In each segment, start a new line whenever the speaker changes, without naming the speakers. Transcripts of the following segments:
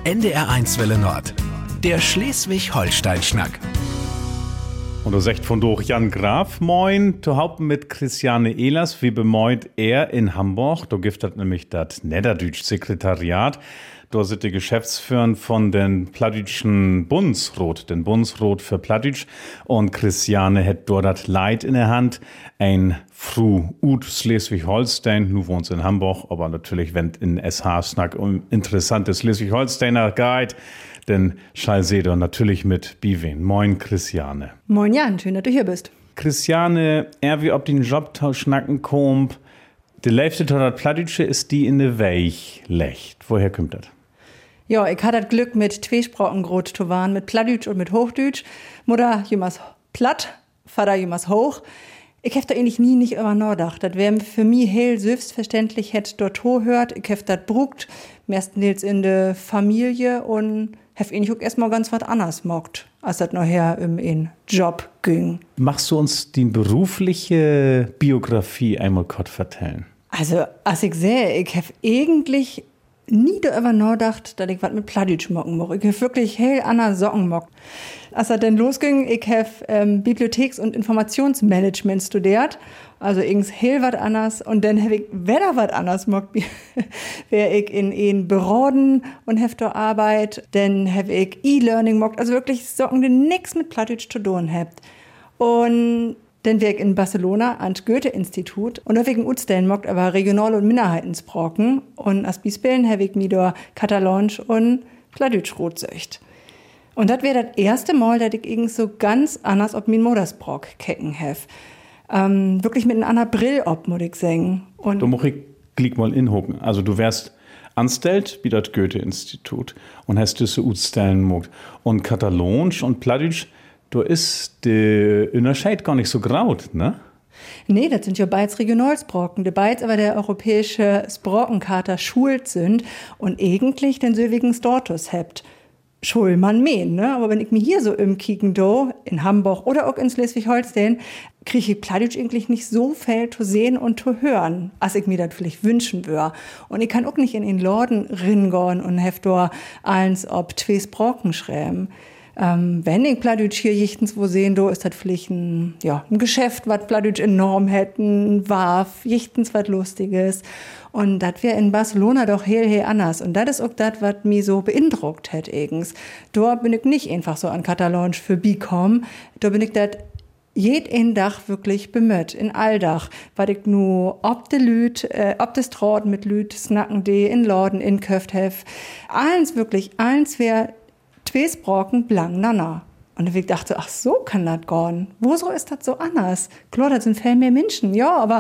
NDR1 Welle Nord. Der Schleswig-Holstein-Schnack.
Und du sagt von durch Jan Graf, moin, zu Haupten mit Christiane Ehlers, wie bemoit er in Hamburg. Du giftet nämlich das Niederdütsch-Sekretariat. Da sind die Geschäftsführer von den Plattdütschen Bundesrot, den Bundesrot für Plattdütsch. Und Christiane hat dort das Leid in der Hand. Ein Fru ut Schleswig-Holstein, nu wohnt in Hamburg, aber natürlich, wenn in SH-Snack um interessantes Schleswig-Holsteiner geht, denn Schallseder natürlich mit Biwen. Moin, Christiane.
Moin, Jan, schön, dass du hier bist.
Christiane, wie ob den Job schnacken kommt, die Hälfte von das Plattdütsche ist die in der Weg lecht. Woher kommt das?
Ja, ich hatte das Glück, mit zwei Sprachen groß zu waren, mit Plattdütsch und mit Hochdütsch. Mutter jemals platt, Vater jemals hoch. Ich hab da eigentlich nicht über nachgedacht. Das wäre für mich heel selbstverständlich, hätt dort hört. Ich hab das brugt, meistens in der Familie und hab eigentlich auch erstmal ganz was anderes mockt, als das nachher in Job ging.
Machst du uns die berufliche Biografie einmal kurz vertellen?
Also, als ich sehe, ich hab eigentlich nie darüber nachgedacht, dass ich was mit Plattdütsch mocken mag. Ich hab wirklich heel andere Socken mockt. Als das denn losging, ich hab Bibliotheks- und Informationsmanagement studiert. Also irgends heel was anders. Und dann hab ich wieder was anders mockt. Wär ich in Beraten und hab da Arbeit. Dann hab ich E-Learning mockt. Also wirklich Socken, die nix mit Plattdütsch zu tun habt. Und dann wär ich in Barcelona ans Goethe-Institut und da wegen Utstellen mockt aber Regional- und Minderheitensprochen. Und als Bispelen hab ich mir da Katalonsch und Plattdütsch rotsöcht. Und das wär das erste Mal, dass ich irgend so ganz anders ob min Modersbrock kecken hef. Wirklich mit einer anderen Brill ob, muss ich sagen. Und
da muss ich gleich mal inhocken. Also du wärst anstellt wie das Goethe-Institut und hast diese Utstellen mockt. Und Katalonsch und Plattdütsch, da ist der Unterschied gar nicht so graut, ne?
Nee, das sind ja beides Regionalsprocken. Die beides aber der europäische Sprockenkater schult sind und eigentlich den söwigen Status habt. Schulmann mähen, ne? Aber wenn ich mir hier so kicken do, in Hamburg oder auch in Schleswig-Holstein, kriege ich Plattdütsch eigentlich nicht so viel zu sehen und zu hören, als ich mir das vielleicht wünschen würde. Und ich kann auch nicht in den Laden ringorn und heft da eins ob zwei Sprocken schreiben. Wenn ich Plattdütsch hier jichtens wo sehen, do ist das vielleicht ein Geschäft, was Plattdütsch enorm hätten, warf, jichtens was Lustiges. Und das wär in Barcelona doch heel anders. Und das ist auch das, was mich so beeindruckt hat, eigens. Dort bin ich nicht einfach so an Katalonsch für Bikom. Da bin ich das jeden Tag wirklich bemüht, in Alldach, weil ich nur ob de Lüt, ob de Straat mit Lüt, snacken de, in Lorden, in Köft hef. Eins wär zwei Sprachen blank nana. Und ich dachte, ach so kann das gehen. Wieso ist das so anders? Klar, das sind viel mehr Menschen, ja, aber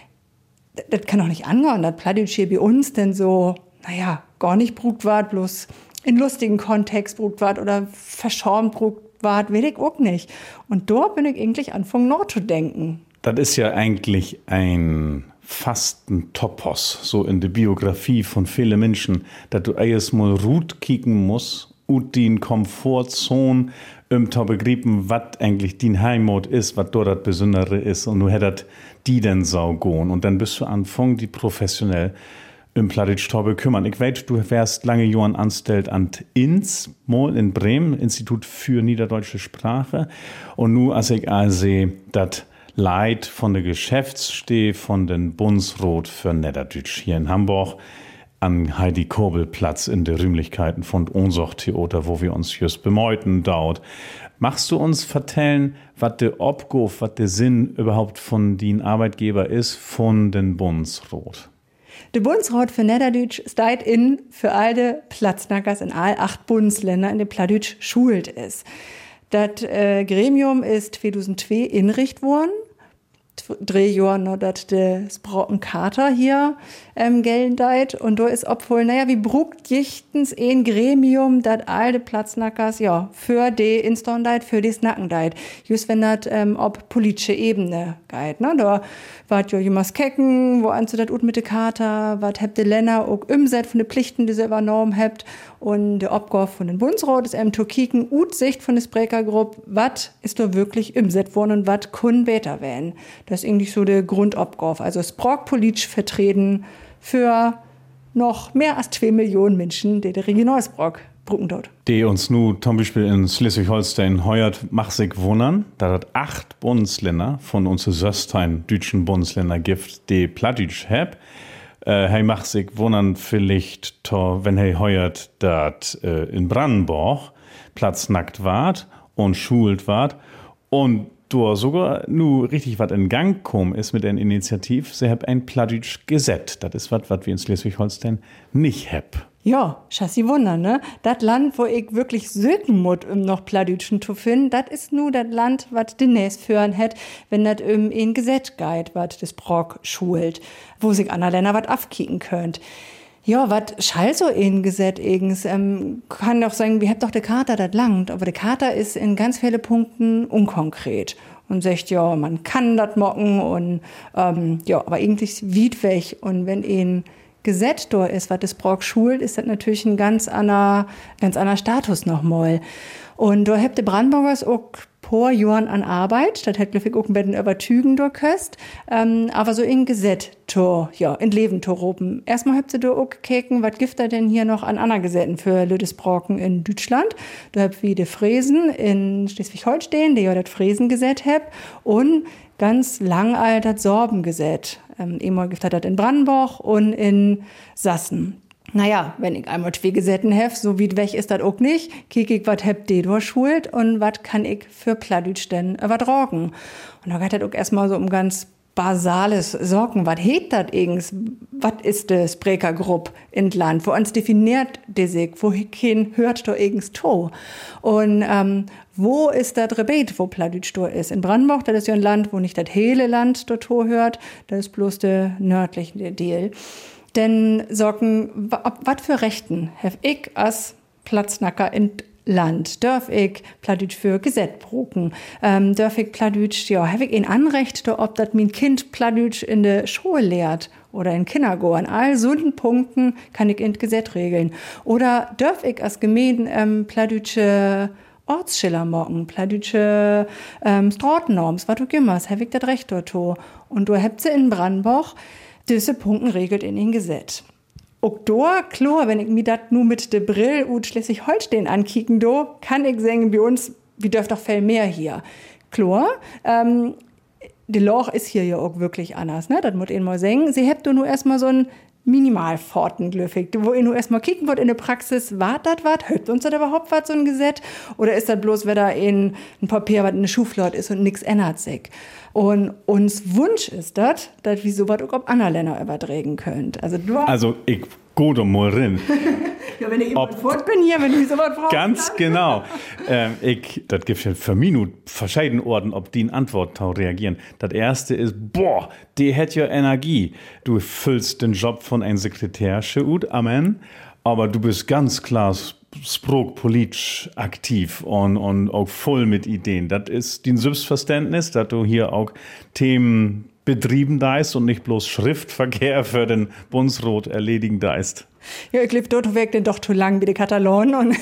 das kann doch nicht angehen, dass Plattdütsch hier bei uns denn so, gar nicht brugt ward, bloß in lustigen Kontext brugt ward oder verschorben brugt ward, will ich auch nicht. Und da bin ich eigentlich anfangen nachzudenken.
Das ist ja eigentlich ein Fastentopos, so in der Biografie von vielen Menschen, dass du erst mal gut kicken musst, und den Komfortzone, zu begreifen, was eigentlich die Heimat ist, was dort das Besondere ist. Und du hättest die dann so gehen. Und dann bist du anfangen, die professionell im Plattdütsch kümmern. Ich weiß, du wärst lange Jahren angestellt an INS, mal in Bremen, Institut für Niederdeutsche Sprache. Und nu, als ich sehe, das Leid von der Geschäftssteh von den Bundesrot für Niederdütsch hier in Hamburg, an Heidi-Kurbel-Platz in der Rühmlichkeiten von Ohnsorg-Theater, wo wir uns just bemeuten dauert. Machst du uns vertellen, was der Obguf, was der Sinn überhaupt von den Arbeitgeber ist, von den Bundesrot?
Der Bundesrat für Niederdütsch steht in für alle Platznackers in all 8 Bundesländer, in dem Plattdütsch schult ist. Das Gremium ist 2002 inrichtet worden. 3 Jahre noch, dass der Sprockenkater hier gelten deit. Und da ist obwohl, wie brugt jichtens ein Gremium, dat all de Platznackers, für die Inston deit, für die Snacken deit. Just wenn dat ob politische Ebene geit, ne? Da wart jo jemals kecken, wo anzu dat ut mit de Kater, wat hebt de Länder auch umset von de Pflichten, die sie übernommen hebt. Und der Obgorf von den Bundesrat ist to kicken, Sicht von der Sprekergruppe, wat ist da wirklich umset worden und wat kun beter werden. Das ist eigentlich so der Grundobgorf. Also Sprock politisch vertreten für noch mehr als 2 Millionen Menschen, die der Regionalsprock Brücken dort.
Die uns nu zum Beispiel in Schleswig-Holstein heuert, macht sich wundern, dass es 8 Bundesländer von unseren Söstein deutschen Bundesländer gibt, die Plattdeutsch haben. Macht sich wundern vielleicht, wenn heuert, dass in Brandenburg platznackt ward und schult ward und da sogar nur richtig was in Gang gekommen ist mit der Initiative, sie haben ein Plattdeutsch Gesetz. Das ist was wir in Schleswig-Holstein nicht haben.
Ja, chassis Wunder, ne? Das Land, wo ich wirklich söken muss, noch Plattdeutschen zu finden, das ist nur das Land, was den nächst führen hat, wenn das in Gesetz geht, was das Brock schult, wo sich andere Länder was abkicken könnt. Ja, was schall so in Gesetz eigens? Kann doch sagen, wir habt doch die Charta, das langt, aber die Charta ist in ganz vielen Punkten unkonkret und sagt, ja, man kann das mocken und ja, aber eigentlich weit weg. Und wenn ein Gesetz da ist, was das Brock schult, ist das natürlich ein ganz anderer Status nochmal. Und da habt die Brandenburgers auch paar Jahren an Arbeit, das hat glaube ich auch ein bisschen übertügen durchköst, aber so in Gesetz, ja, in Leben zu roben. Erstmal habt ihr da auch gekeken, was gibt da denn hier noch an anderen Gesetzen für Lüdesbrocken in Deutschland? Da habt wie die Fräsen in Schleswig-Holstein, die ja das Fräsengesetz habt, und ganz lang alt das Sorbengesetz. Einmal gibt es das in Brandenburg und in Sassen. Naja, wenn ich einmal 2 Gesetzen hef, so wie weg ist das auch nicht, kiek ich, was habt ihr da schuld und was kann ich für Plattdeutsch denn übertragen. Und da geht das auch erstmal so um ganz basales Sorgen. Was heet das eigens? Was ist das Sprekergrupp in Land? Wo uns definiert die sich? Wohin hört da eigens to? Und wo ist das Rebet, wo Plattdeutsch da ist? In Brandenburg, das ist ja ein Land, wo nicht das hele Land da to hört, das ist bloß der nördliche Deal. Denn sorgen, was für Rechten hef ich als Platznacker in Land? Dörf ich Plattdeutsch für Gesetz bruken? Dörf ich Plattdeutsch, ja, hef ich ein Anrecht, ob das mein Kind Plattdeutsch in der Schule lehrt oder in Kindergarten? An all so Punkten kann ich in Gesetz regeln. Oder dörf ich als Gemeinde Plattdeutsche Ortsschiller mocken, Plattdeutsche Straßennorms, was du gimmers, hef ich das Recht dazu. Und du habt sie in Brandenburg diese Punkten regelt in den Gesetz. Auch da, klar, wenn ich mir das nur mit der Brille und Schleswig-Holstein ankicken, do, kann ich sagen, bei uns, wir dürfen doch viel mehr hier. Klar, die Loch ist hier ja auch wirklich anders, ne? Das muss ich mal sagen. Sie habt nur erstmal so ein Minimalforten, glücklich, wo ihr nur erstmal kicken wollt in der Praxis, wart das was? Hört uns das überhaupt was, so ein Gesetz? Oder ist das bloß, wenn da ein Papier, was in der Schublade ist und nichts ändert sich? Und uns Wunsch ist das, dass wir sowas auch auf andere Länder übertragen könnt.
Also ich gehe da mal rein.
Ja, wenn ich immer fort bin hier, wenn ich sowas brauche.
Ganz genau. Das gibt ja für mich verschiedene Orten, ob die in Antwort reagieren. Das erste ist, boah, die hat ja Energie. Du füllst den Job von einem Sekretär, gut, amen. Aber du bist ganz klar sprachpolitisch aktiv und auch voll mit Ideen. Das ist dein Selbstverständnis, dass du hier auch Themen betrieben deist und nicht bloß Schriftverkehr für den Bundesrat erledigen deist.
Ja, ich lebe dort weg, denn doch zu lang wie die Katalonen und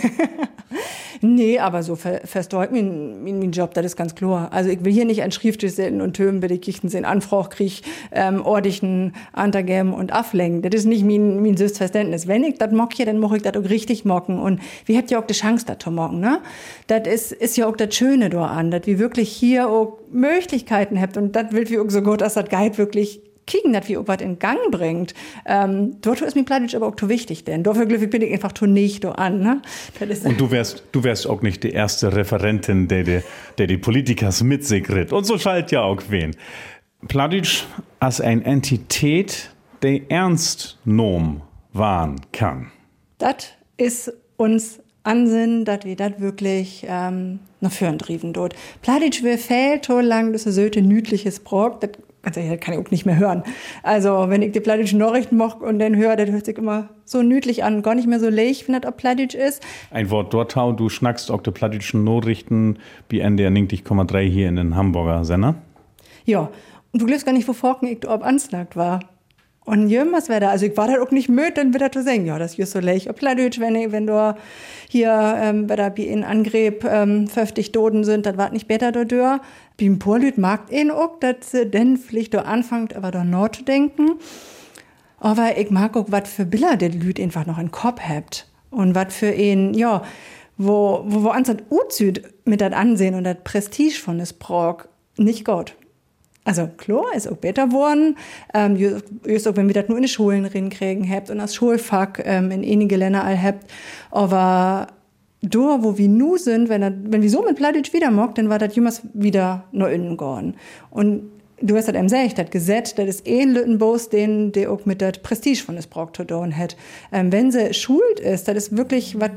nee, aber so versteuert mein Job, das ist ganz klar. Also ich will hier nicht ein Schriftstück senden und Tömen, wenn ich Kichten sehen, Anfrage krieg, ordentlichen Antergeben und Aflenken. Das ist nicht mein Selbstverständnis. Wenn ich das mock hier, dann moch ich das auch richtig mocken. Und wir habt ja auch die Chance, das zu mocken, ne? Das ist ja auch das Schöne da an, dass wir wirklich hier auch Möglichkeiten habt. Und das will wir auch so gut, dass das Guide wirklich kicken, dass wir auch was in Gang bringt. Dort ist mir Plattdeutsch aber auch zu wichtig, denn dafür bin ich einfach nicht an. Ne?
Und du wärst auch nicht die erste Referentin, der die Politikers mit sich ritt. Und so schalt ja auch wen. Plattdeutsch als eine Entität, die ernst genommen waren kann.
Das ist uns Ansinn, dass wir das wirklich nach vorn trieben dort. Plattdeutsch will fehlt so lang, das ist so ein nütliches Brok, das kann ich auch nicht mehr hören. Also, wenn ich die plattdeutschen Nachrichten mache und dann höre, das hört sich immer so nütlich an, gar nicht mehr so leicht, wenn das auch plattdeutsch ist.
Ein Wort dort, du schnackst auch die plattdeutschen Nachrichten wie NDR 90,3 hier in den Hamburger Sender.
Ja, und du glaubst gar nicht, wo ich ob ansnackt war. Und jemals wäre da, also ich war da auch nicht müde, dann wird er zu sagen, ja, das ist so leicht. Ob Plattdeutsch, wenn du hier, wenn da wie in Angriff 50 Toten sind, das war nicht besser da dör. Wie ein Porlüt mag auch, dass sie denn vielleicht da anfangt, aber da nachzudenken. Aber ich mag auch, was für Bilder die Lüt einfach noch im Kopf habt. Und was für ihn, ja, wo uns das Utsüd mit das Ansehen und das Prestige von des Sprach nicht gut. Also klar, ist auch besser geworden. Just auch, wenn wir das nur in den Schulen rinkriegen habt und das Schulfach in einige Länder all habt. Aber da, wo wir nu sind, wenn wir so mit Plattdeutsch wieder mockt, dann war das jemals wieder nur innen gehen. Und du hast das eben gesagt, das Gesetz, das ist ein Lüttenbos, der auch mit der Prestige von des Sprach zu tun hat. Wenn sie schuld ist, das ist wirklich was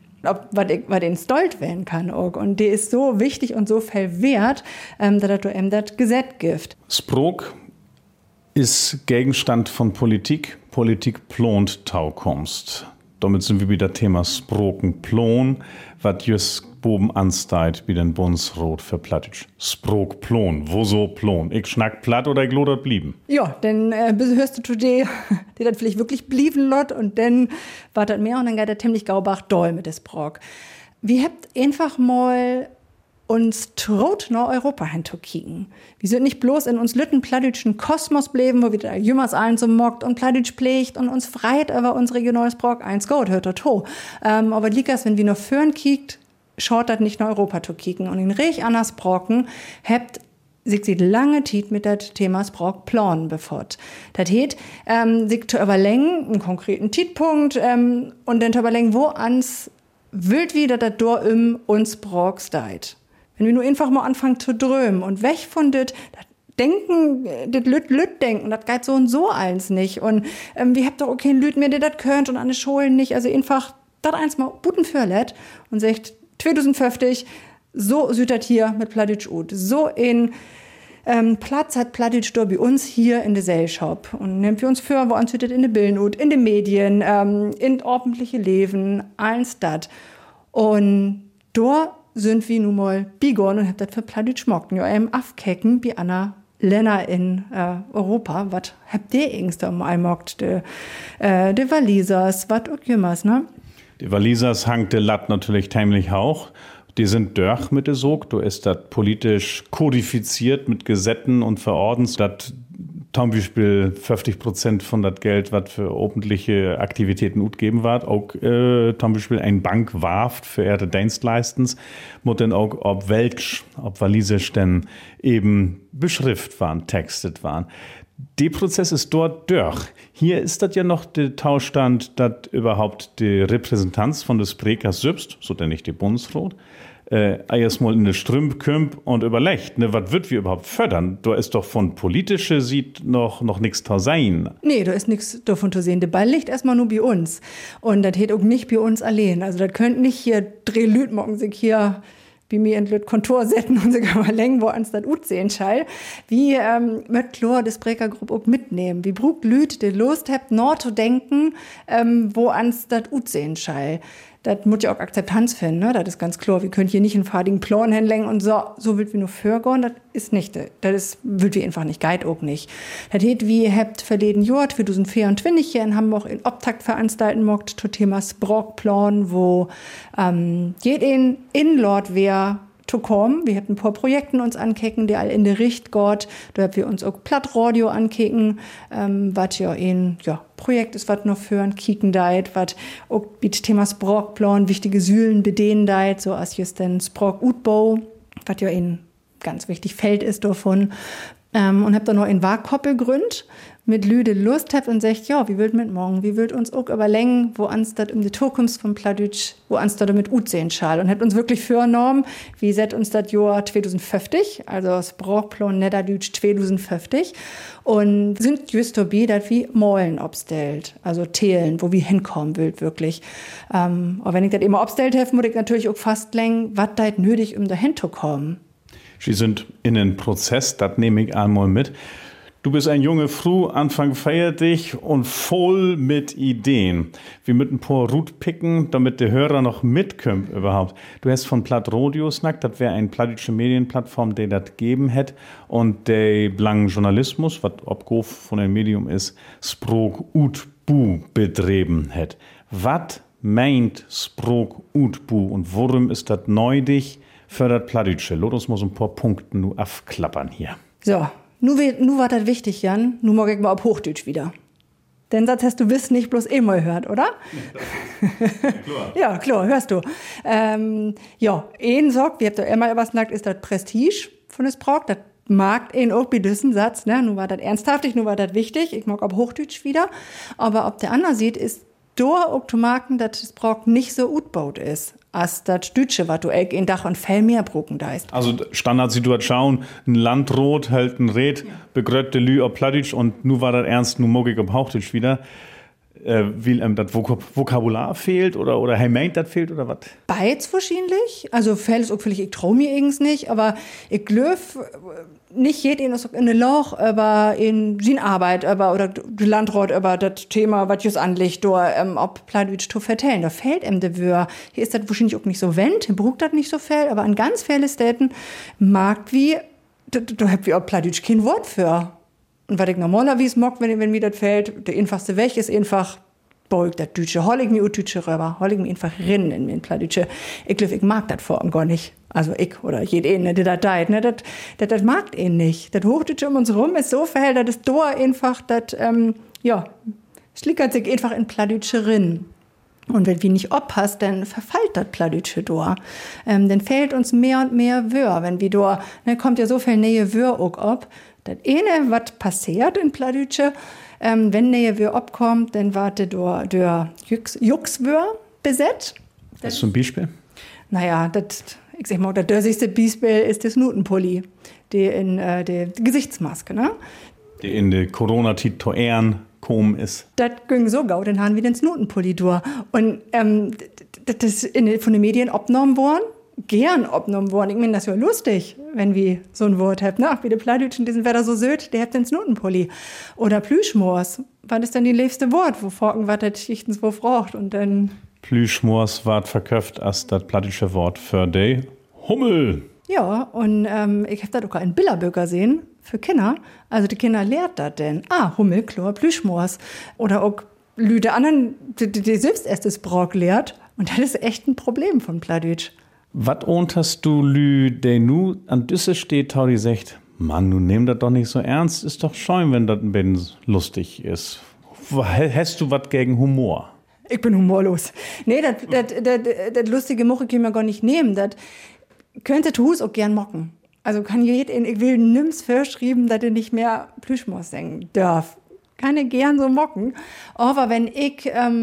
den stolz werden kann auch. Und der ist so wichtig und so viel wert, dass du eben das Gesetz gibt.
Sprach ist Gegenstand von Politik. Politik plont Taukunst. Damit sind wir wieder Thema Sproken plon, was just boben ansteigt wie den Bundesrat für Plattdeutsch. Sprok plon, wo so plon? Ich schnack platt oder ich lodert blieben?
Ja, dann hörst du zu dir, der das vielleicht wirklich blieben lot und dann war das mehr und dann geht der ziemlich gaubach doll mit des Sprok. Wir habt einfach mal uns traut nach Europa hinzukicken. Wir sind nicht bloß in uns lütten plattdeutschen Kosmos bleiben, wo wir da jümmers allen so mockt und Plattdeutsch pflegt und uns freit über uns regionales Sprach eins gut, hört das ho. Aber liegers, wenn wir noch fürn kiekt, schaut das nicht nach Europa zu kicken. Und in Rech anders Brocken habt sich seit lange Zeit mit dem Thema Sprach planen befort. Das heißt, sich zu überlegen, einen konkreten Zeitpunkt, und dann zu überlegen, wo ans wild wieder das Dor uns Sprach steigt. Wenn wir nur einfach mal anfangen zu drömen und weg von das Denken, das Lüt-Lüt-Denken, das geht so und so eins nicht. Und wir habt doch okay Lüt mehr, der das könnt und an den Schulen nicht. Also einfach das eins mal guten Fürlet und sagt, 2050, so sieht das hier mit Plattdeutsch ut. So in Platz hat Plattdeutsch da bei uns hier in der Gesellschaft. Und nehmen wir uns für, wo uns das in den Bilden ut, in den Medien, in ordentliche Leben, alles das. Und da sind wir nun mal bigon und habt das für Plattdeutsch mocken. Ja, afkecken wie Anna Länder in Europa. Was habt ihr irgends da mal mockt? De Walisers, was auch jemals, ne?
Die Walisers hangt der Latt natürlich ziemlich hoch. Die sind durch mit der Sog. Du ist das politisch kodifiziert mit Gesetzen und Verordnungen, dass zum Beispiel 50% von das Geld, was für öffentliche Aktivitäten utgeben wird, auch zum Beispiel ein Bank warft für ihre Dienstleistens, muss dann auch ob Welsch, ob Walisisch denn eben beschrift waren, textet waren. Der Prozess ist dort durch. Hier ist das ja noch der Tauschstand, dass überhaupt die Repräsentanz von des Sprekers selbst, so denn nicht die Bundesrat, erstmal in der Strümp kümmt und überlegt, ne, was wird wir überhaupt fördern? Da ist doch von politische sieht noch nichts da sein.
Nee, da ist nichts davon zu sehen. Der Ball liegt erstmal nur bei uns. Und das hätte auch nicht bei uns allein. Also das könnt nicht hier Drehlüt morgen sich hier wie mir in das Kontor setzen und sich überlegen, wo uns das ut sehen schall. Wie mit klar das Sprekergruppe auch mitnehmen. Wie brugt Lüt, die Lust habt, nur zu denken, wo uns das ut sehen schall. Das muss ja auch Akzeptanz finden, ne? Das ist ganz klar. Wir können hier nicht einen fadigen Plan hinlegen und so will wir nur vorgehen. Das ist nicht, das will wir einfach nicht, geht auch nicht. Das heißt, wir habt verleden Jahr 2024 hier in Hamburg in Optakt veranstalten mockt zum Thema Sprachplan, wo jeden in Lord wer zu kommen. Wir hätten ein paar Projekten uns ankicken, die all in der Richt geht. Da haben wir uns auch Plattradio ankicken, was ja ein Projekt ist, was noch für ein Kicken deit, was auch mit Thema Sprachplan wichtige Säulen bedienen deit, so als just den Sprachutbau, was ja ein ganz wichtig Feld ist davon. Und hab dann noch in Warkoppel gegründet, mit Lüde Lust habt und sagt, ja, wie wollt mit morgen, wie wollt uns auch überlegen, wo uns das um die Zukunft von Plattdeutsch, wo uns das damit ut sehen schall. Und habt uns wirklich vorgenommen, wie set uns das Jahr 2050, also Sprachplan Niederdeutsch 2050, und sind just dabei, dass wir Maulen abstellt, also Thelen, wo wir hinkommen wollt, wirklich. Aber wenn ich das immer abstellt habe, muss ich natürlich auch fastlegen, was da nötig, um dahin zu kommen.
Sie sind in einem Prozess, das nehme ich einmal mit. Du bist ein junge Frau, Anfang feiertig und voll mit Ideen. Wir müssen ein paar Rut picken, damit der Hörer noch mitkommt überhaupt. Du hast von Plattradio snackt, das wäre eine plattdeutsche Medienplattform, die das geben hätte und der blanken Journalismus, was Obgof von einem Medium ist, Sprach ut bu betrieben hätte. Was meint Sprach ut bu und worum ist das neudig für das Plattdeutsche? Lass uns mal so ein paar Punkte nur aufklappern hier.
So. Nur war das wichtig, Jan. Nur mag ich mal auf Hochdeutsch wieder. Den Satz hast du wiss nicht bloß einmal gehört, oder?
Ja, klar.
Ja, klar, hörst du. Ein Sorg, wie habt ihr immer was gesagt, ist das Prestige von des Brauch. Das mag ihn auch bei diesem Satz, ne? Nun war das ernsthaftig, nun war das wichtig. Ich mag ob Hochdeutsch wieder. Aber ob der andere sieht, ist da auch zu merken, dass das Brauch nicht so gut baut ist, als das Deutsche, was du in Dach und Fell mehr brucken da ist.
Also Standardsituation, ein Landrot hält ein Red, begrötte Lü auf Plattdeutsch und nu war das ernst, nu mogig auf Hochdeutsch wieder. Will das Vokabular fehlt oder hey meint das fehlt oder was?
Beides wahrscheinlich. Also Fell ist auch vielleicht, ich trau mir irgends nicht, aber ich glaube, nicht jeder ist in der Loch, aber in seine Arbeit, aber oder die Landrat, über das Thema, was just anliegt, ob Plattdeutsch zu vertellen. Da fehlt ihm der Wör. Hier ist das wahrscheinlich auch nicht so wend, hier brucht das nicht so viel, aber an ganz vielen Städten mag wie, da habt wir auch Plattdeutsch kein Wort für. Und was ich normalerweise mag, wenn mir das fällt, der einfachste Weg ist einfach, beugt das Deutsche, hol ich mir Deutsche rüber, hol ich mir einfach rinnen in mir Plattdeutsche. Ich glaube, ich mag das vor allem gar nicht. Also ich oder jeder, ne, der das teilt, ne, das mag ihn nicht. Das Hochdeutsche um uns rum ist so verhält, dass das da einfach, schlickert sich einfach in Plattdeutsche rinnen. Und wenn wir nicht oppasst, dann verfällt das Plattdeutsche da. Dann fehlt uns mehr und mehr Wör. Wenn wir da, ne, kommt ja so viel Nähe Wör auch ab. Das eine, was passiert in Plattdeutsche, wenn Nähe Wör abkommt, dann warte der Juxwör besetzt.
Das ist zum Beispiel?
Naja, ich sag mal, das dörsigste Beispiel ist das Nutenpulli, die Gesichtsmaske, ne?
Die in der Corona-Zeit zu Ehren gekommen ist.
Das ging so gau, dann haben wir den Nutenpulli durch. Und das ist von den Medien abgenommen worden. Gern abgenommen worden. Ich meine, das ist ja lustig, wenn wir so ein Wort habt, ne? Ach, wie die Plattdeutschen, die sind wieder so söd, der habt den Snutenpulli. Oder Plüschmoors. Was ist denn die liebste Wort, wo Forken was das Schichtens wo fragt und dann...
Plüschmoors ward verköpft als das plattdeutsche Wort für die Hummel.
Ja, und ich hab da doch einen Billerböcker sehen für Kinder. Also die Kinder lehrt das denn. Hummel, Chlor, Plüschmoors. Oder auch Lüde anderen, die selbst erst das Brauch lehrt. Und das ist echt ein Problem von Plattdeutsch.
Was unterst du Lü, der nu an Düsse steht, tau die sagt, Mann, du nimm das doch nicht so ernst, ist doch schön, wenn das ein bisschen lustig ist. Hast du was gegen Humor?
Ich bin humorlos. Nee, das lustige Muche kann man gar nicht nehmen. Das könnte Hus auch gern mocken. Also kann ich will nimm's verschrieben, dass er nicht mehr Plüschmoos singen darf. Kann ich gern so mocken. Aber wenn ich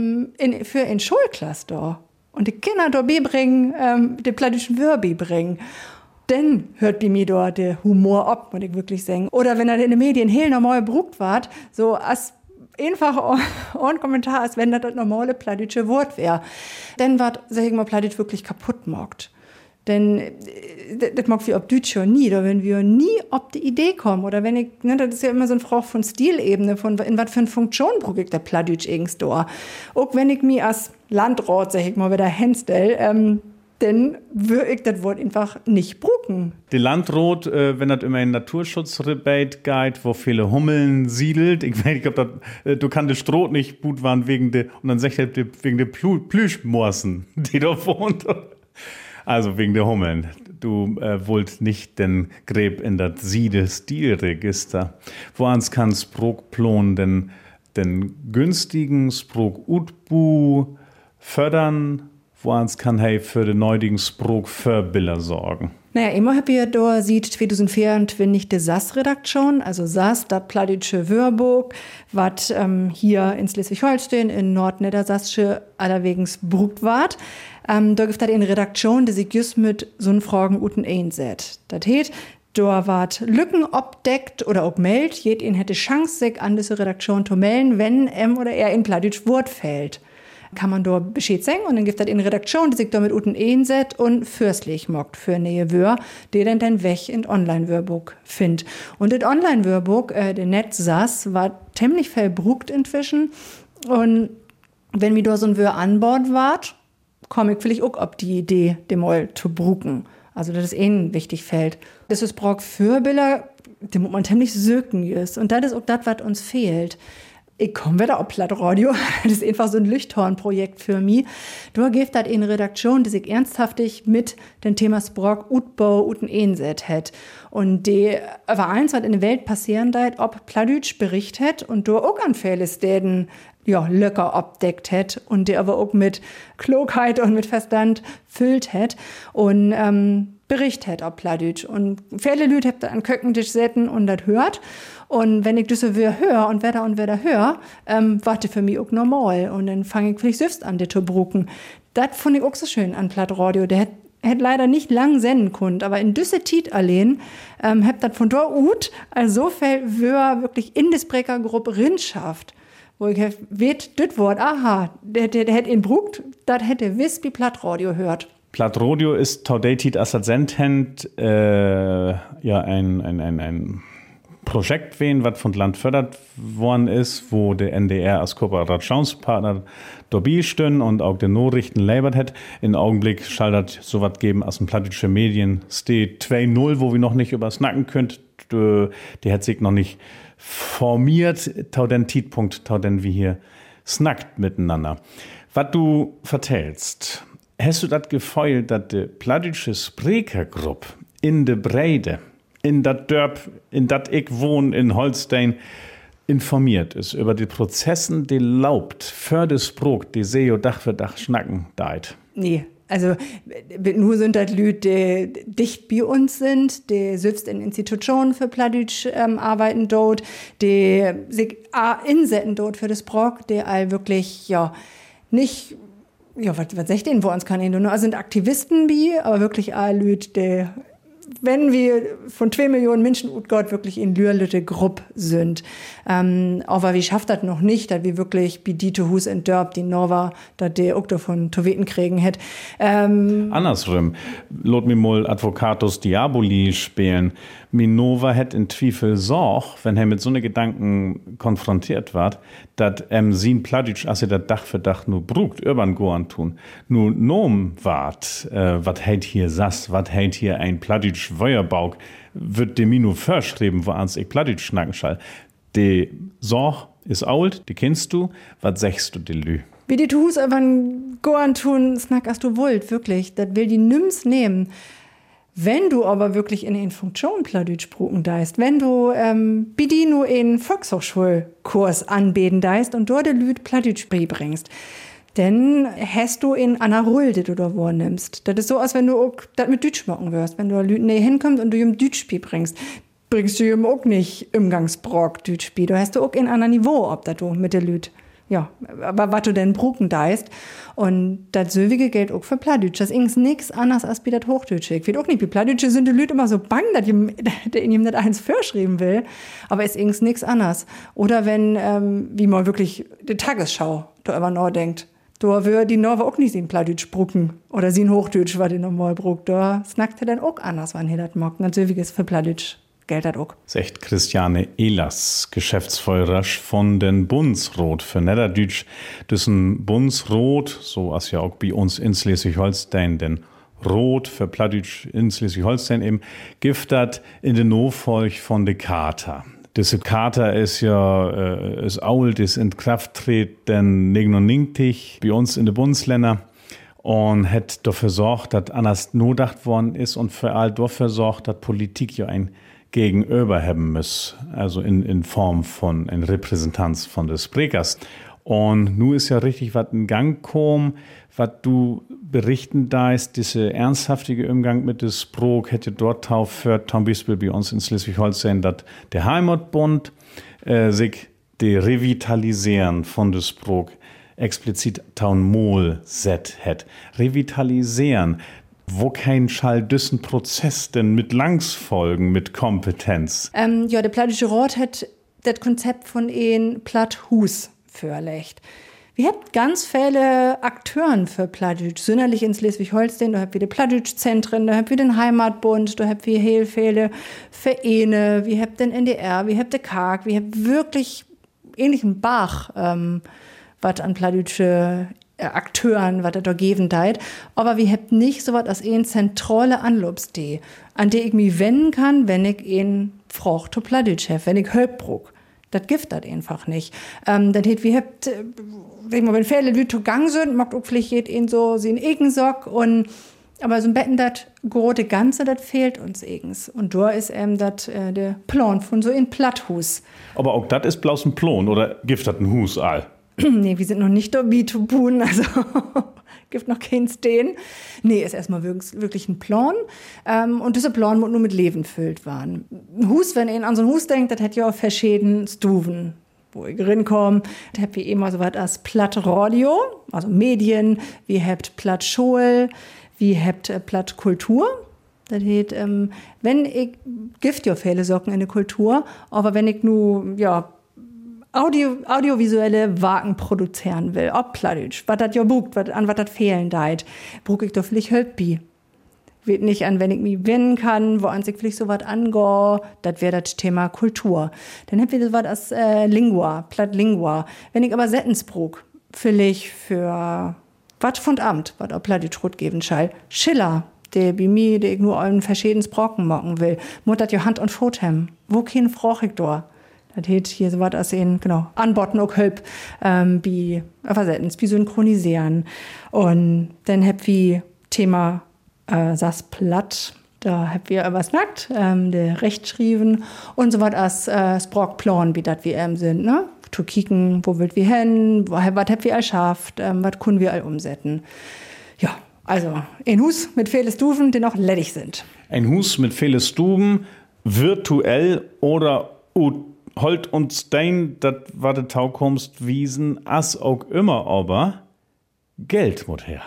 für in Schulklasse da und die Kinder da beibringen, die plattdeutschen Wörter bringen, dann hört bei mir da der Humor ab, muss ich wirklich sagen. Oder wenn er in den Medien heel normal brucht ward, so als einfach ein Kommentar, als wenn das normale plattdeutsche Wort wäre. Dann ward, sag ich mal, Plattdeutsch wirklich kaputt mockt. Denn das mag wir ob Deutsch ja nie, oder wenn wir nie auf die Idee kommen, oder wenn ich, ne, das ist ja immer so ein Frage von Stilebene, von in was für eine Funktion brauche ich der Plattdeutsch irgends da. Auch wenn ich mir als Landrat, sag ich mal, wieder hänstell, dann würde ich das Wort einfach nicht brucken.
Die Landrot, wenn das immer in Naturschutzrebate geht, wo viele Hummeln siedelt, ich weiß nicht, ob das, du kannst Stroh nicht gut waren wegen und dann sagt er wegen der Plüschmorsen, die da wohnt. Also wegen der Hummeln. Du wollt nicht den Gräb in das Siede-Stilregister. Woans kann Sprogplon den günstigen Sprog Utbu fördern? Woans kann er für den neutigen Sprog Förbilder sorgen?
Naja, immer habt ihr da sieht 2024 die SAS-Redaktion, also SAS, das plattdeutsche Wörbuch, was hier in Schleswig-Holstein, in Nordniedersachsche allerwegens brucht ward. Da gibt es eine Redaktion, die sich just mit so einen Fragen uten einsetzt. Das heißt, da ward Lücken obdeckt oder auch meldet, jeden hätte Chance, sich an diese Redaktion zu melden, wenn oder er in plattdeutsch Wort fällt. Kann man da Bescheid sagen und dann gibt es eine Redaktion, die sich da mit uten einsetzt und fürstlich mockt für Nähe Wör, die dann weg in Online-Wörbuch findet. Und das Online-Wörbuch, der Netz SAS, war ziemlich verbrucht inzwischen. Und wenn mir da so ein Wör an Bord wart, komme ich vielleicht auch auf die Idee, dem mal zu brucken. Also, das ist ein wichtig fällt. Das ist braucht Fürbilder, dem man ziemlich söken ist. Und das ist auch das, was uns fehlt. Ich komme wieder auf Plattradio. Das ist einfach so ein Leuchtturmprojekt für mich. Du gibt das in Redaktion, die sich ernsthaftig mit dem Thema Sprog, Utbau, Uten Einset hat. Und die über eins, was in der Welt passieren deit, ob Plattdeutsch berichtet und du auch an viele Städten locker abdeckt hat und die aber auch mit Klugheit und mit Verstand füllt hat und berichtet auf Plattdeutsch. Und viele Leute habt da an Köckentisch säten und das hört. Und wenn ich das so wieder höre und wer da höre, warte für mich auch normal. Und dann fange ich vielleicht selbst an, die zu brucken. Das fand ich auch so schön an Plattradio. Der hat leider nicht lang senden können, aber in düsse Tiet allein hab das von dort ut, also so viel Wör wirklich in das Brekergruppe rinschafft. Wo ich weet, das Wort, aha, der hätt ihn bruckt, das hätte wiss, wie Plattradio hört.
Plattradio ist taudetit Assazentent, ein Projekt wen, was von Land fördert worden ist, wo der NDR als Kooperationspartner dabei stehen und auch den Nachrichten labert hat. In Augenblick schaltet so was geben als ein plattdeutsche Medien steht 2.0, wo wir noch nicht über snacken könnt. Die hat sich noch nicht formiert, tau den Tidpunkt, tau den wir hier snackt miteinander. Was du vertellst, hast du das Gefühl, dass die plattdeutsche Sprekergruppe in der Breite, in dat Dörp, in dat ich wohne, in Holstein, informiert ist über die Prozessen, die laubt für das Sprog, die SEO Dach für Dach schnacken deit?
Nee. Also, nur sind das Leute, die dicht bei uns sind, die selbst in Institutionen für Plattdeutsch arbeiten dort, die sich insetzen dort für das Sprog, die all wirklich, nicht, was sagt denn, wo uns kann ich nur, also sind Aktivisten aber wirklich all Leute, die, wenn wir von 2 Millionen Menschen, Gott, wirklich in Lürlütte Gruppe sind. Aber wie schafft das noch nicht, dass wir wirklich wie die Hus in Dörp, die Nova, dass der auch von Toweten kriegen hätt.
Andersrum, lot mir mal Advocatus Diaboli spielen. Minova hätt in Zweifel Sorg, wenn er mit so ne Gedanken konfrontiert ward, dass sin Plattdeutsch, als er das Dach für Dach nur brugt, übern Goan tun, nur nom ward, wat hält hier Sass, wat hält hier ein Plattdeutsch Feuerbauk, wird dem nur verschrieben, wo ans ich Plattdeutsch schnacken schall. Die Sorg ist alt, die kennst du, wat sagst du die Lü?
Wie die Hus übern Goan tun, snack as du wollt, wirklich, das will die nimm's nehmen. Wenn du aber wirklich in Funktion Plattdeutsch brucken deist, wenn du bidi nur in Volkshochschulkurs anbeten deist und dort de Lüd Plattdeutsch beibringst, dann hast du in Anna Rull, die du da wahrnimmst. Das ist so, als wenn du auch das mit Deutsch machen wirst. Wenn du Lüd hinkommst und du ihm Deutsch beibringst, bringst du ihm auch nicht Umgangsbrock Deutsch bei. Du hast du auch in einer Niveau, ob da du mit der Lüd. Ja, aber was du denn brucken deist. Und das Söwige gilt auch für Plattdeutsch. Das ist nix anders als bei das Hochdeutsche. Ich weiß auch nicht, wie Plattdeutsche sind die Leute immer so bang, dass ihm das eins vorschreiben will. Aber es ist nix anders. Oder wenn, wie man wirklich die Tagesschau da immer noch denkt, da würde die Norwe auch nicht in Plattdeutsch brucken. Oder sie in Hochdeutsch, was die normal bruckt. Da snackt er dann auch anders, wenn er das mag. Das Söwige ist für Plattdeutsch. Geld hat auch.
Sagt Christiane Ehlers, Geschäftsführerin von den Bundesrot für Niederdeutsch. Das ein Bundesrot, so als ja auch bei uns in Schleswig-Holstein, denn Rot für Plattdeutsch in Schleswig-Holstein eben, giftet in den Nachfolge von der Charta. Diese Charta ist ja, ist alt, ist in Kraft treten 99 bei uns in den Bundesländern. Und hat dafür sorgt, dass anders nodacht worden ist und vor allem dafür sorgt, dass Politik ja ein Gegenüber haben muss, also in Form von in Repräsentanz von des Sprechers. Und nun ist ja richtig was in Gang gekommen, was du berichten da ist, dieser ernsthaftige Umgang mit dem Sprog hätte dort aufgehört, zum Beispiel bei uns in Schleswig-Holstein, dass der Heimatbund sich die Revitalisieren von dem Sprog explizit taunmol set het. Revitalisieren, wo kein Schalldüssen Prozess denn mit Langsfolgen, mit Kompetenz?
Der Plattdeutsche Rat hat das Konzept von ein Platthus vorgelegt. Wir haben ganz viele Akteuren für Plattdeutsch, sonderlich in Schleswig-Holstein. Da habt wir die Plattdeutsch-Zentren, da habt wir den Heimatbund, da habt wir heel viele Vereine, wir habt den NDR, wir habt den KAG, wir habt wirklich ähnlichen Bach, was an plattdeutsche Akteuren, was da geben deit. Aber wir habt nicht so was als eine zentrale Anlobsdee, an der ich mich wenden kann, wenn ich einen Frucht zu Plattdeutsch habe, wenn ich Hölp bruck. Das Gift das einfach nicht. Das hat, wie habt, wenn viele Leute gang sind, macht auch vielleicht ihn so einen Egensock aber so ein Betten, das große Ganze, das fehlt uns eigens. Und da ist das der Plan von so ein Platthus.
Aber auch das ist bloß ein Plan oder gibt das ein Hus all?
Nee, wir sind noch nicht dabei zu tun, also gibt noch keinen Stehen. Nee, ist erstmal wirklich ein Plan. Und dieser Plan muss nur mit Leben gefüllt werden. Ein Hus, wenn ihr an so ein Hus denkt, das hat ja auch verschiedene Stufen, wo ich reinkomme. Da habt ihr immer so was als Plattradio, also Medien, wir habt Plattschule, wir habt Plattkultur. Das heißt, wenn ich gibt ja viele Socken in der Kultur, aber wenn ich nur, audiovisuelle Wagen produzieren will, ob Plattdeutsch, was das ja bucht, an was das fehlen deit, brauche ich doch vielleicht Hölpi. Wird nicht an, wenn ich mich wenden kann, wo an sich vielleicht so was angehe, das wäre das Thema Kultur. Dann habt ihr das was als Lingua, Plattlingua. Wenn ich aber Settens brauche, vielleicht für was von Amt, was auch Plattdeutsch rot geben schall, Schiller, der bei mir, der ich nur einen verschiedenen Brocken machen will, muss das ja Hand und Foot haben. Wo kein Froch ich da? Das heißt hier so was als anboten auch Hölp, wie versetzen, wie synchronisieren. Und dann habt wir Thema das Platt, da habt wir was nackt, der Rechtschrieben und so was als Sprachplan, wie das wir sind, ne? Zu kicken, wo wollt wir hin, was habt wir all schafft, was können wir all umsetzen. Ja, also ein Hus mit vielen Stufen, die noch ledig sind.
Ein Hus mit vielen Stuben, virtuell oder Holt und Stein, das war de Taukommst wiesen, as auch immer, aber Geld muss her.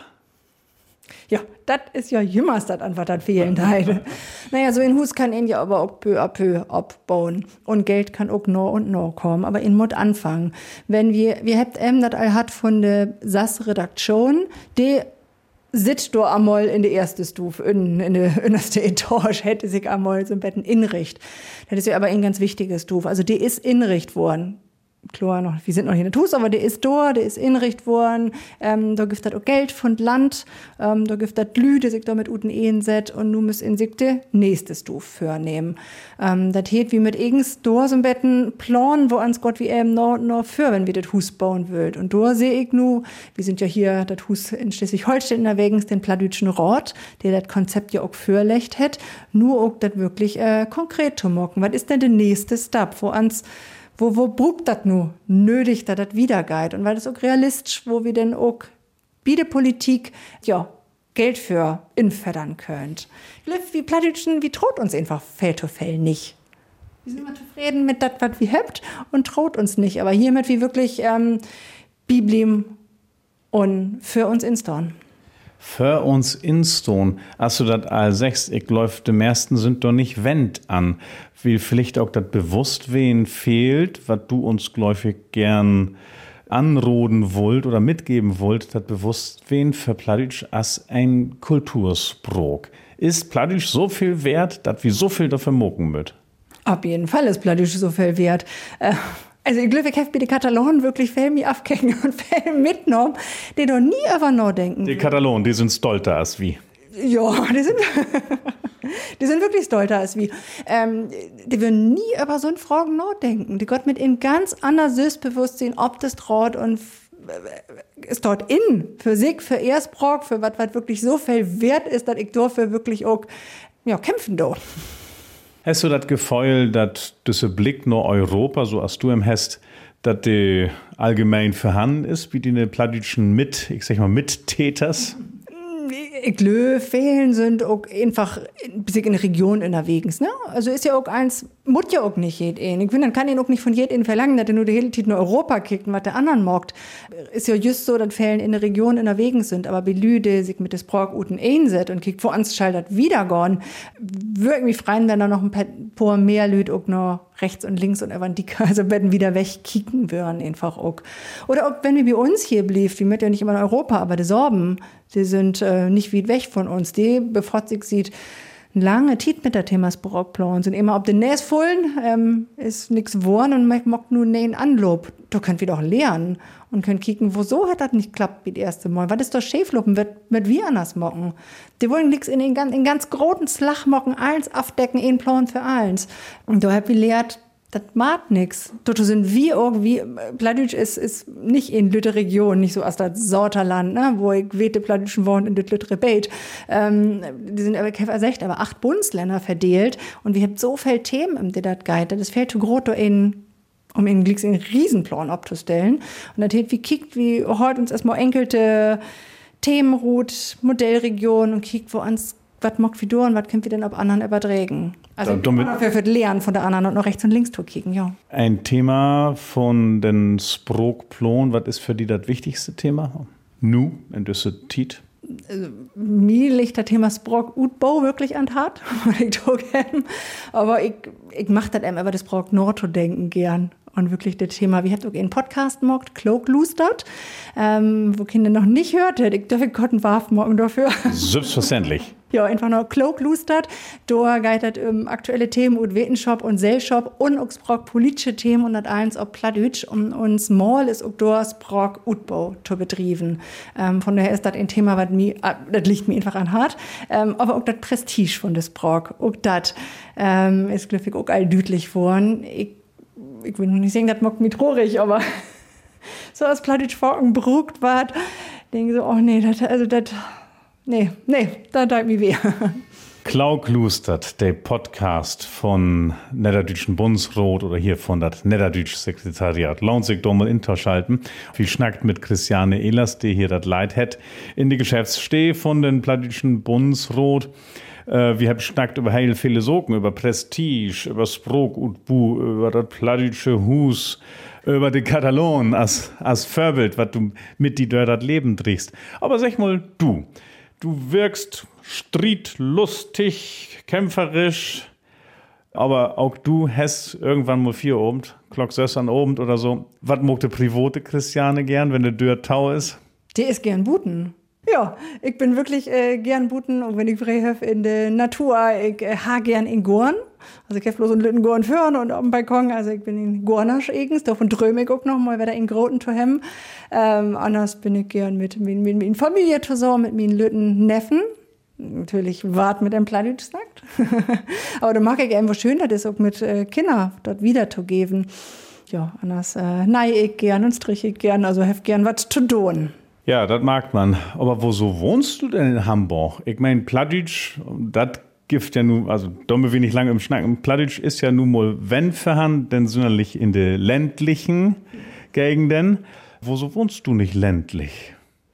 Ja, das ist ja jümmers das an was das fehlen Teile. Naja, so ein Hus kann ihn ja aber auch peu à peu abbauen. Und Geld kann auch noch und noch kommen, aber ihn muss anfangen. Wenn wir habt das all hat von der SAS-Redaktion, die sitzt da einmal in der ersten Stufe, in der innerste Etage, hätte sich einmal so ein Betten inricht. Das ist ja aber ein ganz wichtiges Stufe. Also die ist inricht worden. Klar, wir sind noch hier in der Hus, aber der ist da, der ist inricht worden. Da gibt es auch Geld von Land, da gibt es Lü, die sich da mit Uten Ehen set und nun müssen in sich die nächste Stufe vornehmen. Das heißt, wie mit eigens da so ein Betten Plan, wo ans Gott wie noch für, wenn wir das Hus bauen wollt. Und da sehe ich nur, wir sind ja hier, das Hus in Schleswig-Holstein unterwegs, den Plattdütschen Rat, der das Konzept ja auch vorlegt hat, nur auch das wirklich konkret zu machen. Was ist denn der nächste Step, wo brugt das nur nötig, dass das wieder geht? Und weil das auch realistisch, wo wir denn auch bei der Politik, Geld für infördern könnt. Wie Plattdütschen, wie traut uns einfach Feld zu Fell nicht. Wir sind immer zufrieden mit das, was wir habt und traut uns nicht. Aber hiermit wie wirklich Biblim und für uns instorn.
Für uns instorn, als du das all sagst, ich läuft dem ersten sind doch nicht Wend an. Wie vielleicht auch das bewusst wen fehlt, was du uns gläufig gern anroden wollt oder mitgeben wollt, das bewusst wen für Plattdeutsch als ein Kultursprog. Ist Plattdeutsch so viel wert, dass wir so viel dafür mocken müssen?
Auf jeden Fall ist Plattdeutsch so viel wert. Also ich glaube, ich habe bei den Katalonen wirklich viel mehr abgängen und viel mitgenommen, die doch nie über nachdenken.
Die Katalonen, die sind stolzer als wie.
Ja, die sind wirklich stolzer als wie. Die würden nie über so eine Frage nachdenken. Die Gott mit ihnen ganz anders Selbstbewusstsein, ob das traut und ist dort in, für sich, für Ersprog, für was wirklich so viel wert ist, dass ich dafür wirklich auch kämpfen darf.
Hast du das Gefühl, dass dieser Blick nach Europa, so als du im hast, dass die allgemein vorhanden ist, wie die plattdeutschen Mittäters?
Ich glaube, fehlen sind auch einfach in der Region unterwegs, ne? Also ist ja auch eins, muss ja auch nicht jeden. Ich finde, dann kann ihn auch nicht von jedem verlangen, dass er nur die hele Zeit in Europa kickt und was der anderen mag. Ist ja just so, dass Fällen in der Region unterwegs sind, aber bei Lüde sich mit des Sprach uten einsetzt und kickt, wo ans schaltet wieder gone, würde ich mich freuen, wenn da noch ein paar mehr Lüde auch noch rechts und links und also werden wieder wegkicken würden, einfach auch. Oder auch wenn wir bei uns hier blieb, wir mit ja nicht immer in Europa, aber die Sorben, die sind nicht weit weg von uns. Die, bevor sich sieht, lange Zeit mit der Thema Sprachplan sind immer, ob die Näs vollen, ist nix geworden und man mag nur einen Anlob. Da könnt wir doch lernen und könnt kicken, wieso hat das nicht klappt wie das erste Mal? Was ist doch Schäfluppen, wird wir anders machen? Die wollen nix in ganz großen Slach machen, eins aufdecken, einen Plan für eins. Und da hab ich lehrt, das macht nix. Dort sind wir irgendwie, Plattdeutsch ist nicht in Lütte Region, nicht so aus das Sorterland, ne, wo ich wete Plattdeutschen wohnt in Lütte Rebate. Die sind aber, ich habe aber 8 Bundesländer verdeelt und wir haben so viele Themen im dat Guide, das fällt zu groß um in Glicks einen Riesenplan abzustellen. Und das heißt, wie kickt, wie heute uns erstmal enkelte Themenroute, Modellregion und kickt, wo uns was mockt wie du und was können wir denn ab anderen übertragen. Also wir für Lernen von der anderen und noch rechts und links zu kicken, ja.
Ein Thema von den Sprogplan, was ist für die das wichtigste Thema? Nu, in dieser Zeit?
Mir liegt das Thema Sprog-Utbau wirklich an Hart, aber ich mache das eben über das Sprog-Nord-Denken gern. Und wirklich das Thema, wie habt ihr einen Podcast gemacht, Cloak Lustert, wo Kinder noch nicht hört, ich darf Gott warf morgen dafür.
Selbstverständlich.
Ja, einfach noch Cloak Lustert, da geht es aktuelle Themen und Wetenshop und Sellshop und auch Sprog politische Themen und das eins auch Plattdeutsch und uns mal ist auch da Sprog Utbau zu betrieben. Von daher ist das ein Thema, was mir, das liegt mir einfach an Hart, aber auch das Prestige von der Sprog, auch das ist glaube ich auch all dütlich geworden. Ich will nicht sagen, das macht mich traurig, aber so als Plattdeutsch vorgebrucht war, denke ich so, oh nee, da tut mir weh.
Cloak Lustert, der Podcast von Niederdeutschen Bundesrat oder hier von das Niederdeutsche Sekretariat. Lohnt sich doch mal interschalten. Viel schnackt mit Christiane Ehlers, die hier das Leid hat, in die Geschäftssteh von den Plattdeutschen Bundesrat. Wir haben schnackt über heil viele Sorgen, über Prestige, über Sprog und Bu, über das Plattdeutsche Hus, über die Katalon als Vorbild, was du mit die dort das Leben trägst. Aber sag mal, du wirkst striedlustig, kämpferisch, aber auch du hast irgendwann mal 4 Abend, Glock 6 an Abend oder so. Was mag die private Christiane gern, wenn der dort Tau ist?
Die ist gern buten. Ja, ich bin wirklich gern buten und wenn ich frei habe in der Natur, ich ha gern in Gorn. Also ich habe bloß einen Lütten Gorn führen und auf dem Balkon, also ich bin in Gornasch eigens, davon träume ich auch noch mal wieder in Groten zu haben. Anders bin ich gern mit Familie zusammen, mit meinen Lütten Neffen. Natürlich wart mit einem Plattdeutsch sagt. Aber da mag ich einfach schön, das ist auch mit Kindern dort wiederzugeben. Ja, anders neige ich gern und strich ich gern, also hef gern was zu tun.
Ja, das mag man. Aber wo wohnst du denn in Hamburg? Ich meine, Plattdeutsch, das gibt ja nun, also da wir nicht lange im Schnacken. Plattdeutsch ist ja nun mal, wenn vorhanden, denn sonderlich in den ländlichen Gegenden. Wo wohnst du nicht ländlich?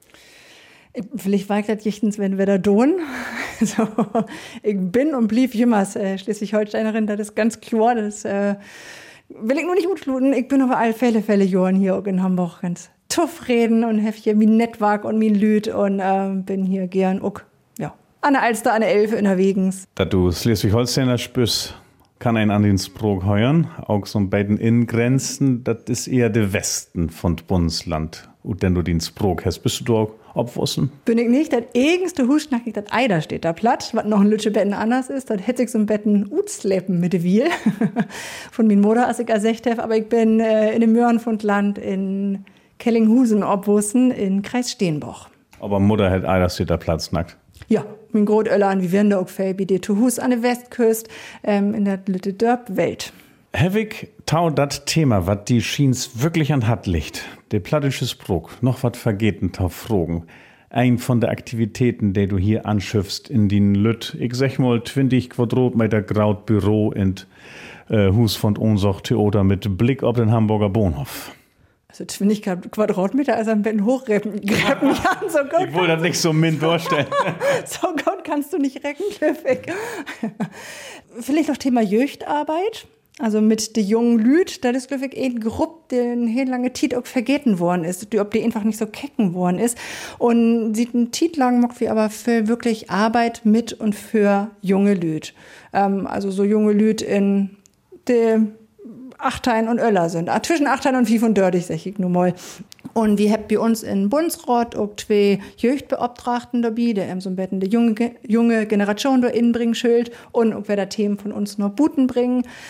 Vielleicht war ich das jichtens, wenn wir da tun. So, ich bin und blieb jemals Schleswig-Holsteinerin, das ist ganz klar, das will ich nur nicht utluden. Ich bin auf alle Fälle Jahren hier auch in Hamburg ganz tuff reden und hab hier mein Netzwerk und mein Lüd und bin hier gern auch, ja, an der Alster, an der Elfe unterwegs.
Da du Schleswig-Holsteiner spürst, kann ein an den Sprog heuern, auch so bei den Innengrenzen, das ist eher der Westen von Bundesland. Und wenn du den Sprog hast, bist du auch obwossen? Bin
ich nicht, das eigenste Husschnackig, das Eider steht da platt, was noch ein Lütschebetten anders ist, das hätte ich so ein Betten utsleppen mit der Wiel. Von min Mutter, als ich gesagt habe, aber ich bin in dem Möhrenfundland in Kellinghusen obwussen in Kreis Steenboch.
Aber Mutter hat Eider steht da Platz nackt.
Ja, mein Grotöller an wie Wende auch bei dir zu Hus an der Westküste in der Lütte Dörp-Welt.
Hevig tau dat Thema, wat die Schiens wirklich an Hand liegt. Der plattdeutsche Sprog, noch wat vergeten tau Frogen. Ein von der Aktivitäten, die du hier anschiffst in den Lütt, ich sag mal 20 Quadratmeter graut Büro in Hus von Ohnsoch Theater mit Blick auf den Hamburger Bahnhof.
Also 20 Quadratmeter, also am Betten hochreppen kann. So gut.
Ich wollte das nicht so min durchstellen.
So gut kannst du nicht recken, Cliffig. Vielleicht noch Thema Jöchtarbeit. Also mit de jungen Lüd, das ist, glaube ich, eine Gruppe, die heel lange Tiet auch vergeten worden ist, ob die einfach nicht so kecken worden ist. Und sieht einen Tiet lang macht wie aber für wirklich Arbeit mit und für junge Lüd. Also so junge Lüd in de Achtein und Öller sind. Zwischen Achtein und Vief und Dördig, sag ich nur mal. Und wir haben bei uns in Bundesrat auch 2 Jöchtbeobtrachten dabei, der so ein bisschen die junge Generation da inbringen schuld und ob wir da Themen von uns noch Buten bringen.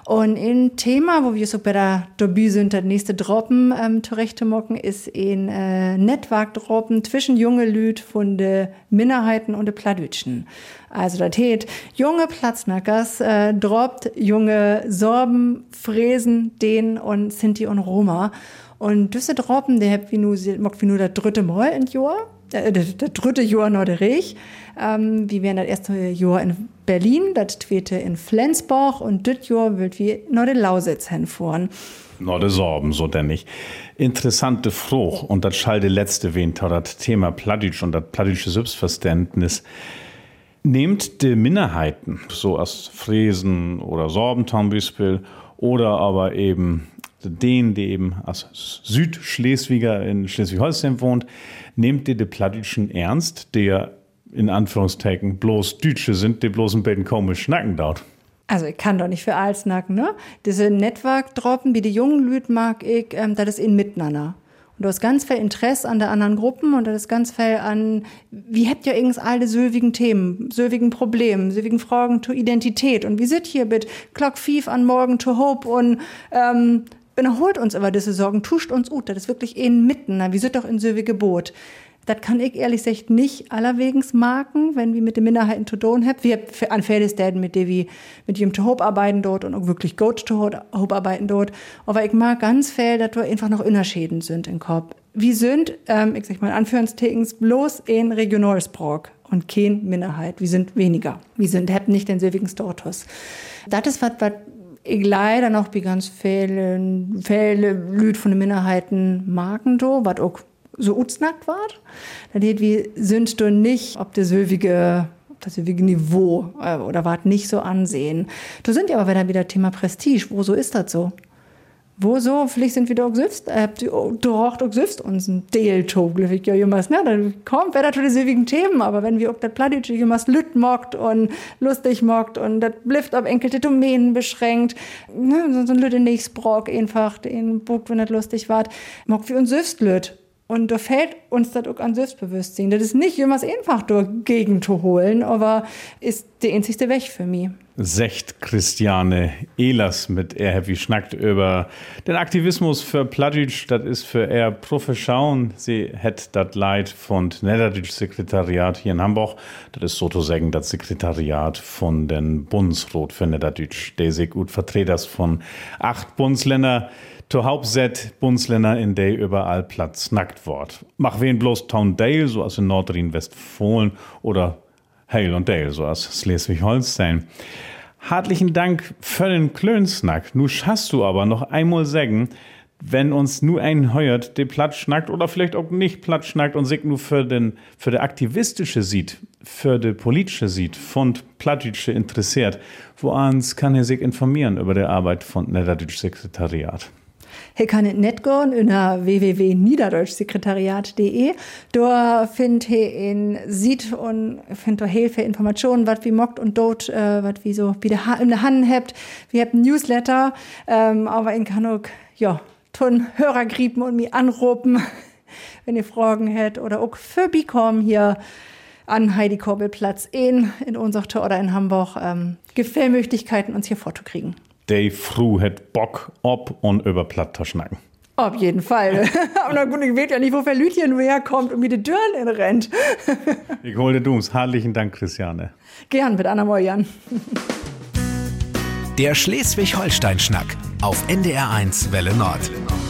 Und ein Thema, wo wir so bei der dabei sind, das nächste Droppen zurecht zu mocken, ist ein Netzwerk-Droppen zwischen junge Lüd von den Minderheiten und den Plattdütschen. Also das heißt, junge Platznackers droppt junge Sorben, Fräsen, Den und Sinti und Roma. Und diese Droppen, der habt wie nur das dritte Mal in Jahr. Das dritte Jahr noch der Reich. Wir werden das erste Jahr in Berlin, das zweite in Flensburg und das Jahr wird wir noch den Lausitz hinfahren.
Noch de Sorben, so denn nicht. Interessante Frucht und das schalte letzte wen das Thema Plattdeutsch und das plattdeutsche Selbstverständnis. Nehmt die Minderheiten, so als Fräsen oder Sorben zum Beispiel, oder aber eben den, die eben als Südschleswiger in Schleswig-Holstein wohnt, nehmt ihr die Plattdeutschen ernst, der in Anführungszeichen bloß Deutsche sind, die bloß ein bisschen komisch schnacken dort.
Also ich kann doch nicht für alles snacken, ne? Diese Netzwerk-Droppen, wie die jungen Lüd mag ich, das ist in Miteinander. Und du hast ganz viel Interesse an der anderen Gruppen und das ist ganz viel an, wie habt ihr irgends alle söwigen Themen, söwigen Problemen, söwigen Fragen zur Identität und wie sit hier mit Clock 5 an morgen to Hope und holt uns aber diese Sorgen, tuscht uns ut, das ist wirklich Mitten, wie sit doch in söwige Boot. Das kann ich ehrlich gesagt nicht allerwegens marken, wenn wir mit den Minderheiten zu tun haben. Wir an Fädestäden, mit denen wir mit ihm zu Hope arbeiten dort und auch wirklich gut zu Hope arbeiten dort. Aber ich mag ganz viel, dass wir einfach noch Unterschieden sind im Kopf. Wir sind, ich sag mal in Anführungszeichen, bloß ein Regionalsprach und kein Minderheit. Wir sind weniger. Wir haben nicht den selbigen Status. Das ist was ich leider noch bei ganz vielen Lüd von den Minderheiten marken do, was auch so utsnackt war. Da wir sind doch nicht auf das ewige Niveau oder wart nicht so ansehen. Da sind ja aber wieder Thema Prestige. Wo so ist das so? Wo so? Vielleicht sind wir doch selbst, doch selbst uns ein Deal-Tob, ich ja jemals, ne? Dann kommt wer da zu den ewigen Themen, aber wenn wir auch das Plattdeutsche jemals lüt mockt und lustig mockt und das blifft auf enkelte Domänen beschränkt, ne? So ein lütte Nächsbrock einfach, den Buch, wenn das lustig war, mockt wir uns selbst lüt. Und da fällt uns das auch an Selbstbewusstsein. Das ist nicht immer einfach dagegen zu holen, aber ist der einzigste Weg für mich.
Secht Christiane Ehlers mit wie schnackt über den Aktivismus für Plattdeutsch. Das ist für er Profession. Sie hat das Leid von Niederdeutsche Sekretariat hier in Hamburg. Das ist sozusagen das Sekretariat von den Bundesrat für Niederdeutsch. Der sich gut Vertreters von 8 Bundesländern zur Hauptsätt Bundesländer, in der überall Platz nackt wird. Mach wen bloß Town Dale, so als in Nordrhein-Westfalen, oder Hale und Dale, so als Schleswig-Holstein. Herzlichen Dank für den Klönsnack. Nu schaffst du aber noch einmal sagen, wenn uns nur ein heuert, der Platz schnackt oder vielleicht auch nicht Platz schnackt und sich nur für der aktivistische sieht, für der politische sieht, von Plattdeutsche interessiert, woans kann er sich informieren über die Arbeit von Niederdeutsche Sekretariat?
Hier kann es nicht gehen, unter www.niederdeutschsekretariat.de. Da findet ihr in Sied und findet ihr Hilfe, Informationen, was wie mockt und dort, was wie so wieder in der Hand habt. Wir haben ein Newsletter, aber in kann auch, tun Hörer griepen und mich anrufen, wenn ihr Fragen hättet oder auch für Bikom hier an Heidi-Korbel-Platz in unserer oder in Hamburg, Gefällmöglichkeiten uns hier vorzukriegen.
Die Frau hat Bock ob und über Platt zu schnacken.
Auf jeden Fall. Aber gut, ich weiß ja nicht, wo Lütchen nur herkommt und wie die Türen rennt.
Ich hole Dums. Herzlichen Dank, Christiane.
Gern, mit Anna Mojan.
Der Schleswig-Holstein-Schnack auf NDR1 Welle Nord.